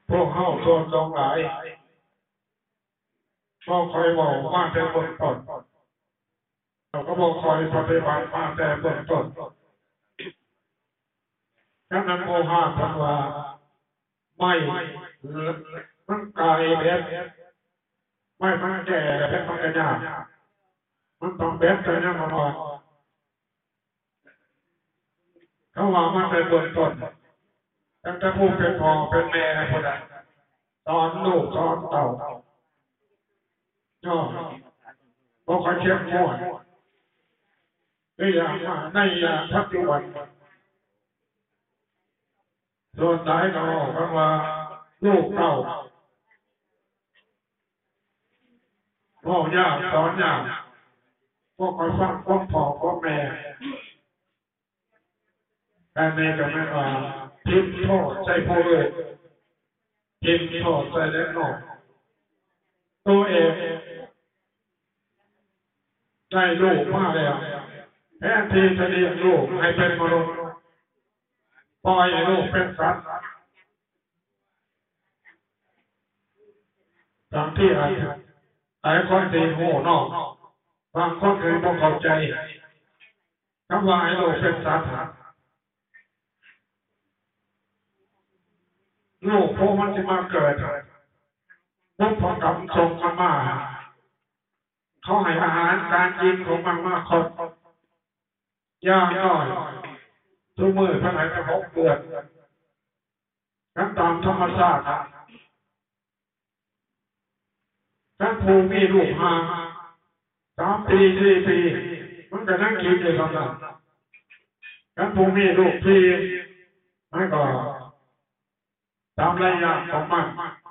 พวกเข้าส่วนลงหลายก็คอยบอกว่าแต่เบื้องต้นเราก็บอกคอยปฏิบัติมาแต่เบื้องต้นฉะนั้นโมหะพันว่าไม่มันกายเบ็ดไม่มันแก่เบ็ดมันกระยามันต้องเบ็ดแต่เนี่ยมันว่าเขาว่ามันเป็นเบื้องต้นตั้งแต่ผู้เป็นพ่อเป็นแม่คนนั้นสอนลูกสอนเต่าก็คอยเช็คม้วนในอย่างในอย่างปัจจุบันส่วนสายก็บอกกันว่าลูกเต่าพ่อยากสอนยากพวกคอยฟังพวกพ่อพวกแม่แต่แม่จะไม่พิมพ์โทษใส่ผู้เลยพิมพ์โทษใส่เล็กน้อยตัวเองได้ลูกมาแล้วแทนที่จะเลี้ยงลูกให้เป็นมนุษย์ปล่อยให้ลูกเป็นสัตว์บางที่หลายคนตีหูนอกบางคนเคยต้องเข้าใจคำว่าให้ลูกเป็นสัตว์ลูกพวกมันจะมาเกิดพวกพอกำส่งมาเขาให้อาหารการกินของมันมากครบย่างน้อยทุกมือภายในกระเพาะเกลือขั้นตามธรรมชาติท่านภูมิลูกห่าง3 ปี 4 ปีมันก็นั่งกินอยู่ตรงนั้นท่านภูมิลูกพี่มันก็ตามระยะของมัน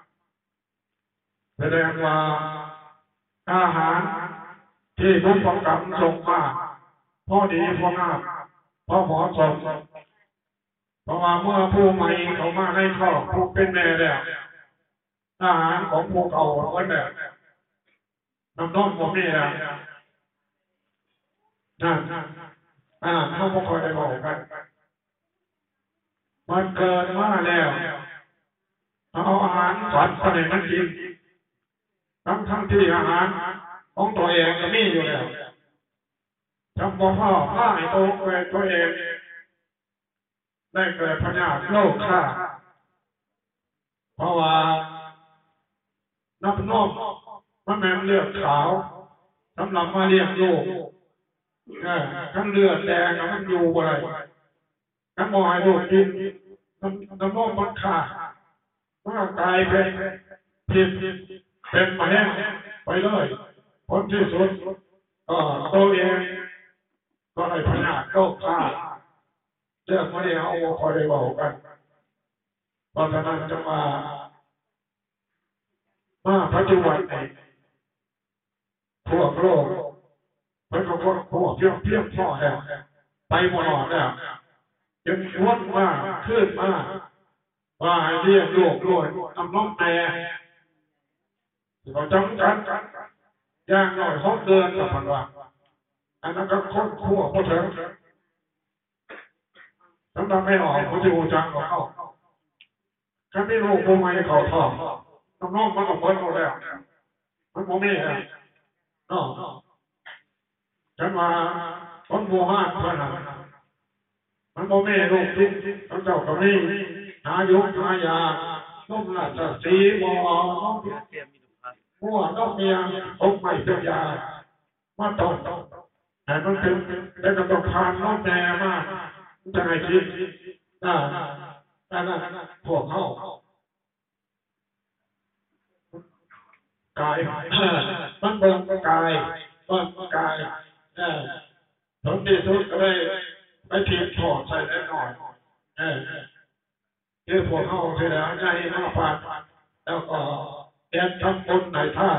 แสดงว่าอาหารที่บุพกรรมส่งมาพอดีพองามพอเหมาะสมเพราะว่าเมื่อผู้ใหม่เขามาให้ครอบผู้เป็นแม่แล้วอาหารของผู้เก่าวันแบบน้ำนมผมนี่นะนั่นเขาไม่ค่อยได้บอกกันมันเกินมาแล้วเอาอาหารสัตว์อะไรมันกินทั้งที่อาหารของตัวเองก็มีอยู่แล้วจำบอกพ่อให้ตัวเองได้เกิดพญาโลกข้าเพราะว่าน้ำนมมันแม่เลือดขาวสำหรับมาเลี้ยงลูกทั้งเลือดแดงมันอยู่อะไรทั้งมอยลูกกินน้ำนมมันขาดมันกลายเป็นผิดเป็นมาแห้งไปเลยผลที่สุดตัวเองก็เลยพญาโลกข้าเรื่องไม่ได้เอาคอยได้บอกกันเพราะฉะนั้นจะมาปัจจุบันนี้พวกโลกมันก็พวกเพียงพ่อแล้วไปหมดแล้วยังวนมาขึ้นมาว่าเรียกลูกด้วยทำน้องแต่เราจำกันย่างหน่อย6 เดือนกับพันว่าอันนั้นก็ค้นคั่วพอถึงสำหรับไม่ออกมันจะอูจังของเขาถ้าไม่รู้ภูมิให้เขาทองน้องมันก็เบิ้ลหมดแล้วมันโมมี่นะฉันมาคนโมหะเพื่อนมันโมมี่ลูกทุกทั้งเจ้ากับนี่หายุหายาน้องราชสีหมอหัวน้องเมียองค์ใหม่เป็นยามาตกแต่มันเป็นได้กระต้องผ่านน้องแม่มากจะให้คิดพวกเขากายมันเบิ่งกายผลที่สุดก็ได้ไปทีมถอดใส่ได้หน่อยคือพวกเขาเสร็จแล้วใจมาผ่านแล้วก็แอบทำบุญในท่า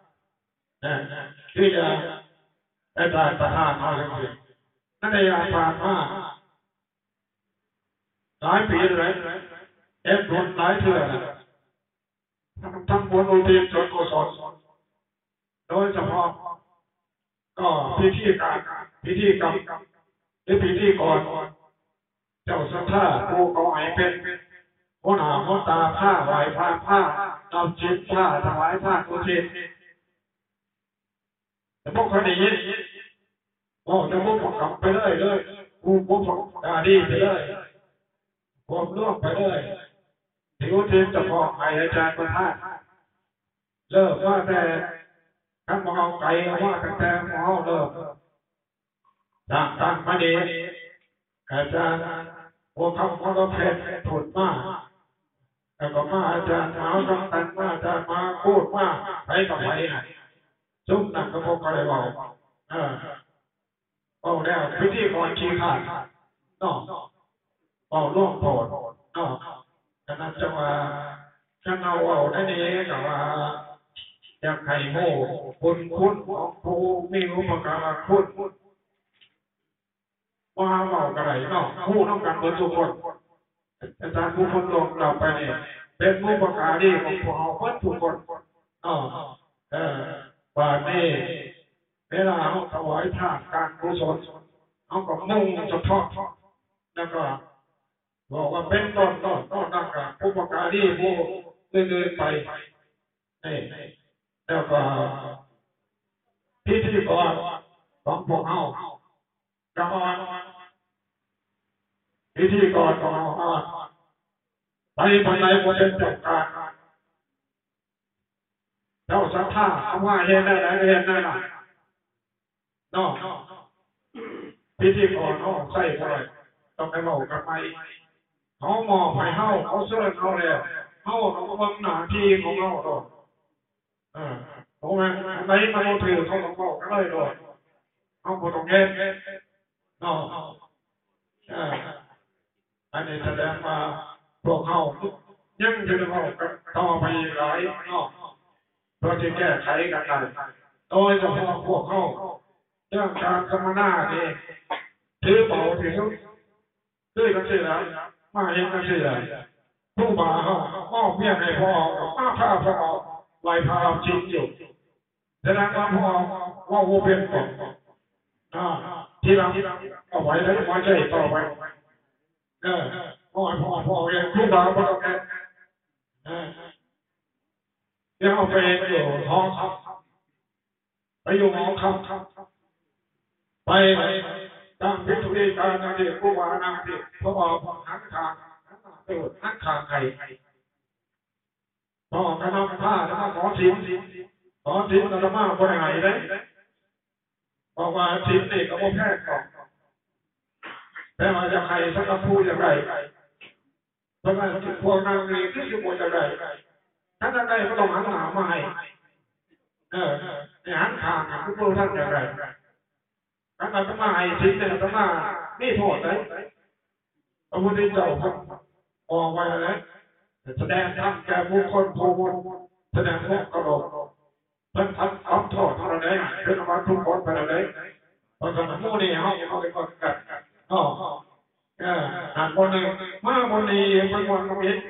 ที่จะได้ทานประทานมาทั้งสิ้นนั่นเองผ่านมาหลายปีเลยเอฟบุญหลายเทื่อทำบุญอุทิศส่วนกุศลโดยเฉพาะก็พิธีกรรมหรือพิธีก่อนเจ้าสัทธาผู้เขาให้เป็นหัวหน้าหัวตาผ้าไหวผ้าเอาจิตผ้าถวายผ้าอุทิศแต่พวกคนนี้โอ้จะมุ่งกลับไปเลยกูมุ่งดีไปเลยผมล่วงไปเลยที่อุทิศจะพอให้อาจารย์ประธานเลิกว่าแต่ทั้งมองไก่ว่าแต่มองเลิกตั้งมาดีอาจารย์พวกเขาก็เพชรผุดมากแต่ก็มาอาจารย์เอาต้องกันมาอาจารย์มาพูดมากไปกับไปซุ่มนั่งก็พวกก็เลยบอกเอาแล้วพิธีกรชี้ขาดนอกเอาล่วงโผล่นอกขณะจังหวะฉันเอาได้นี้กับว่าอยากให้โม่คุณของผู้มีอุปการะคุณว่าเอากระไรนอกผู้ต้องการเปิดทุกคนอาจารย์ผู้คนลงเราไปเนี่ยเป็นอุปการีของพวกเราเปิดทุกคนว่านี่เวลาเราถวายทานการกุศลเอาก็มุ่งเฉพาะแล้วก็บอกว่าเป็นต้นนั่งกับอุปการีผู้เดินไปนี่แล้วก็พิธีกรของพวกเราก็พิธีกรของเราไปไหนก็เป็นจัดการเจ้าสัทธาเอาว่าเห็นได้ไหนเห็นได้ไหนนอกพิธีกรเขาใส่ไปต้องไปบอกกันไปเขามองไปเขาเสื้อเขาเลยเขาต้องบังหน้าที่ของเขาโดดเพราะงั้นไหนมาถือเขาต้องบอกกันเลยโดดเขาก็ต้องเห็นนอกอันนี้แสดงว่าพวกเขายังจะต้องต่อไปหลายนอกเพื่อที่แก้ไขกันได้โดยเฉพาะพวกเขาเรื่องการสมนาเนี่ยถือเบาที่สุดด้วยกันสิละมาเห็นกันสิละผู้บ่าวมอบเพียงให้พ่อมาพาพ่อไหวพาจริงอยู่แสดงว่าพ่อว่าโวเป็นก่อนที่เราเอาไว้แล้วไว้ใจต่อไปพ่อเองผู้บ่าวพ่อแกยังเอาไปอยู่ห้องไปอยู่ห้องครับไปตั้งพิธีการนั่งที่ผู้ว่านั่งที่พระบอกหันทางหันทางไก่พอกระนำผ้าแล้วก็ขอสินกระมาบริหารเลยบอกว่าสินนี่ก็บ่แพ้ก่อนแต่ว่าจะใครสักผู้อย่างไรเพราะว่าพวกนางนี่ที่อยู่บนอย่างไรท่านใดก็ต้องหันหน้ามาให้หันทางทุกผู้ท่านอย่างไรท่านอาตมาให้สินเนี่ยอาตมานี่โทษเลยพระพุทธเจ้าออกมาแล้วแสดงธรรมแก่บุคคลผู้แสดงพวกกระโดดเพิ่นทับโทษอะไรเป็นมาทุกคนไปอะไรเพราะฉะนั้นผู้นี้เขาเป็นคนกันอ่านคนหนึ่งมาคนนี้เป็นคนตรงนี้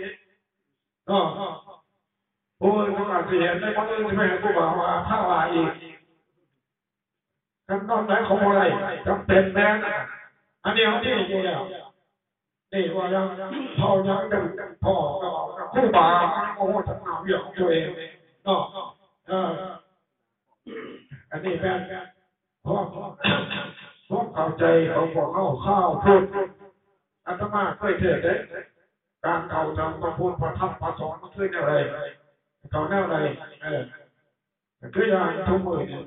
ผู้ต้องการเสียในคนอื่นที่ไม่ให้ผู้บ่าวมาถ้าว่าอีกกันตอนไหนของอะไรจำเป็นแน่อันนี้เขาที่อยู่แล้วนี่ว่ายังพ่อยังดึงพ่อกับผู้บ่าวโอ้ทำงานเรื่องของตัวเองอันนี้แม่พวกเข้าใจของพวกเข้าข้าวพูดอาตมาเคยเทศน์การเข้าทางพระพุทธพระธรรมพระสงฆ์มันคืออะไรเขาแนวอะไรคืออย่างทุกมือเนี่ย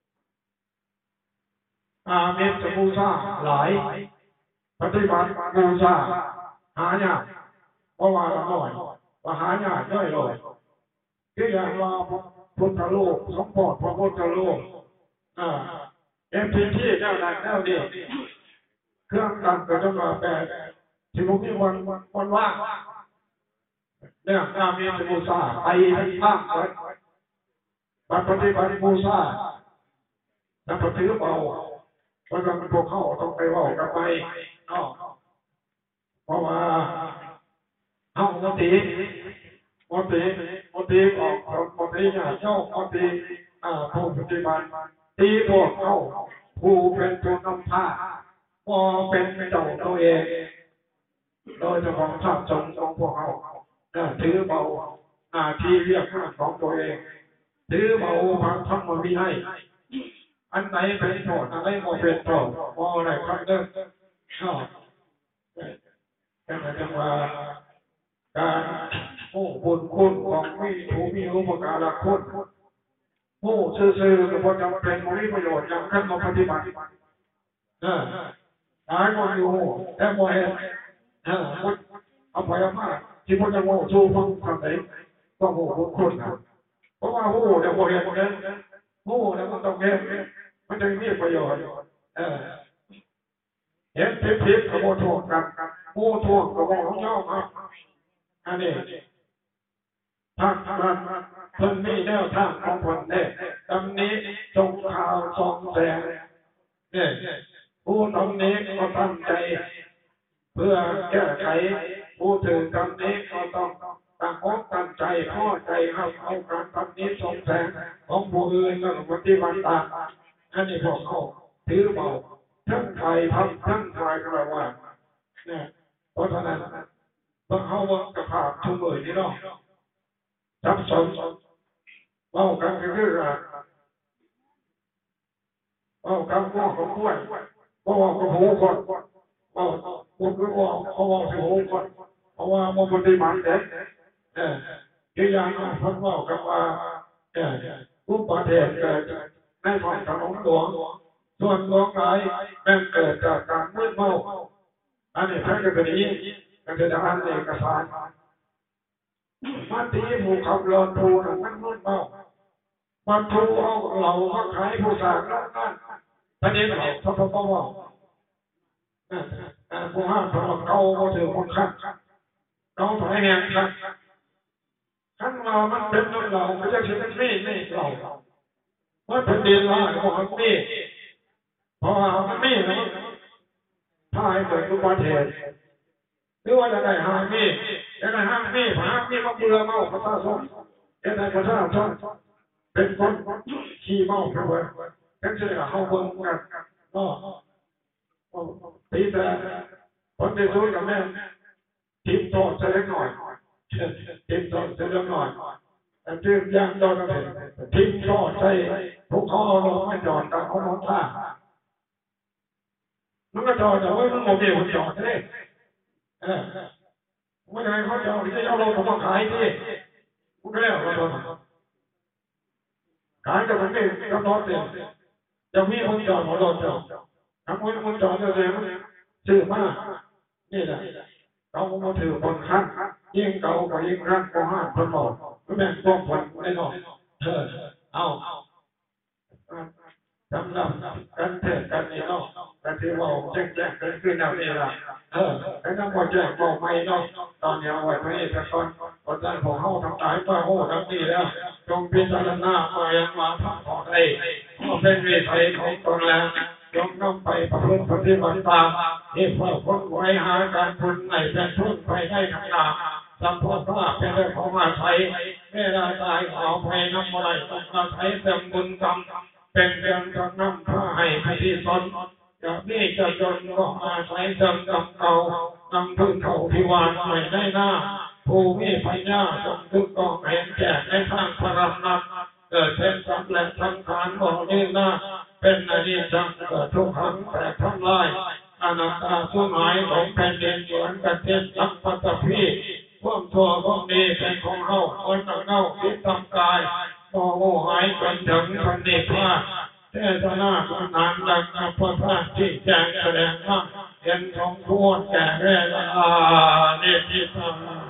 เมตตาบูชาหลายปฏิบัติบูชาหายากเพราะว่าละน้อยว่าหายากย่อยลอยคืออย่างว่าพุทธโลกสมโภชพระพุทธโลกเอ็มพีที่เจ้านั้นเจ้าดีเครื่องตั้งก็จะมาแปลที่พวกนี้วันว่างเนี่ยมีบูชาไปทั้งภาคปฏิบัติบูชาแล้วปฏิบัติเอาเพราะฉะนั้นพวกเขาต้องไปว่ากันไปเพราะว่าเอามติออกมติเนี่ยเจ้ามติผู้ปฏิบัติตีพวกเขาผู้เป็นตัวนำพาพอเป็นเจ้าตัวเองโดยเฉพาะพระสงฆ์ของพวกเขาถือเบาหน้าที่เรียกงานของตัวเองถือเบาพระธรรมวินัยอันไหนเป็นโทษอันไหนบ่เป็นโทษบ่ได้คำเดิมแต่จังว่าการผู้บุญคุณของมีอุปการะคุณผู้ซื่อๆก็บ่จำเป็นบ่มีประโยชน์อย่างขั้นมาปฏิบัติหลายคนอยู่แต่บ่เห็นเอาไปเอามาที่พ่อจะโง่สู้ฟังทำไหนก็โง่คนเพราะว่าโง่เนี่ยโง่เนี่ยโง่เนี่ยมันต้องเห็นมันจะมีประโยชน์เห็นผิดกับโง่ทวงกันโง่ทวงกับโง่ของเจ้าครับอันนี้ทางเพิ่นมีแนวทางของเพิ่นเนี่ยตำนี้ส่งข่าวส่องแสงเนี่ยผู้ตำนี้ก็ตั้งใจเพื่อแก้ไขผู้ถือกรรมนี้ก็ต้องตั้งอกตั้งใจพอใจเอาการทำนี้สงแสงของผู้อื่นแล้วปฏิบัติตามอันนี้พวกเขาถือเบาทั้งไทยทำทั้งไทยกระว่าเนี่ยเพราะฉะนั้นพวกเขาว่ากับภาพทุ่มมือนี่เนาะสับสนเว้ากันคือเว้ากันง้อกับกล้วยเว้ากับหูคนผมก็ว่าเขาว่าโอ้โหเพราะว่ามันปฏิบัติเด็กที่อย่างนั้นเพิ่งว่ากันว่าผู้ประเทศเกิดในท้องถนนหลวงส่วนหลวงหลายแม่งเกิดจากการมืดเมาอันนี้ท่านก็เป็นอย่างนี้ก็จะอ่านเอกสารมาตีหมู่ขับรถทูนั่นมันมืดเมามาทูเอาเราก็ขายผู้สร้างแล้วนั่นประเด็นเราทบทบผู้ห้ามทำเก่าก็ถือคนขั้นเราถอยแหงขั้นเรามันเป็นน้ำเราไม่ใช่ชิ้นไม่เราเพราะเป็นดินเราพวกมันนี่เพราะว่ามันนี่นะถ้าให้เกิดอุบัติเหตุหรือว่าจะได้ห้ามนี่จะได้ห้ามนี่ผานี่มาเบื่อเมาประชาชนจะได้ประชาชนเป็นคนขี่เมาไปเลยทั้งเชื่อเขาเบิ่งกันก็ตีแต่คนที่สู้กับแม่ทีมโตจะเล็กหน่อยทีมโตจะเล็กหน่อยแต่ทีมยังโดนกันทีมโตใจพวกเขาลงไม่จอดกันเขาหมดท่ามันก็จอดแต่ว่ามันโมเดลจอดเลยไม่ได้เขาจอดที่เอาลงมาขายที่มันก็แล้วเราโดนขายกับมันไม่กำหนดเองจะมีคนจอดหัวโดนจอดทั้งคนจอดจะเสียมันชื่อมากนี่แหละเรามาถือบนขั้นยิ่งเก่าก็ยิ่งขั้นก็ห้าคนบอกไม่แบ่งพวกคนไม่นอนเอาสำหรับการเทศกันนี่เนาะการที่ว่าแจ้งเป็นขึ้นแนวนี้ละแล้วก็พอแจ้งบอกไม่เนาะตอนนี้เอาไว้ให้สักคนคนนั้นของเขาทำตายป้าโอ้ทั้งนี้แล้วจงพิจารณามายังมาทำต่อได้เพราะเป็นวิสัยของตนแล้วจงนำไปประพฤติปฏิบัติตามที่เพื่อพ้นไว้หาการพุนในเป็นทุนไปได้ทั้งนาสัมโพธาเป็นเรื่องของอาศัยเวลาตายเอาไปน้ำอะไรต้องอาศัยเติมบุญกรรมเป็นเรื่องกับน้ำผ้าให้พธิสนจะนี่จะจนก็อาศัยเติมกับเก่านำพึ่งเขาพิวานใหม่ได้หน้าผู้มีปัญญาจงทึกกองเห็นแก่ในทางพระรัตน์เกิดเป็นสัตว์และสังขารบ่ยืนหน้าเป็นอนิจจังเกิดทุกขังแต่ทำลายอนัตตาสูญหายของแผ่นดินเหมือนกับเทศสัมปัตพีความชั่วความดีเป็นของเฮาคนเฮาคิดทำกายมองโง่หายจนถึงพันนิพพานเทศนาคุณานดังนับพระพระที่แจ้งแสดงว่าเห็นสมควรแก่เวลาเนติธรรม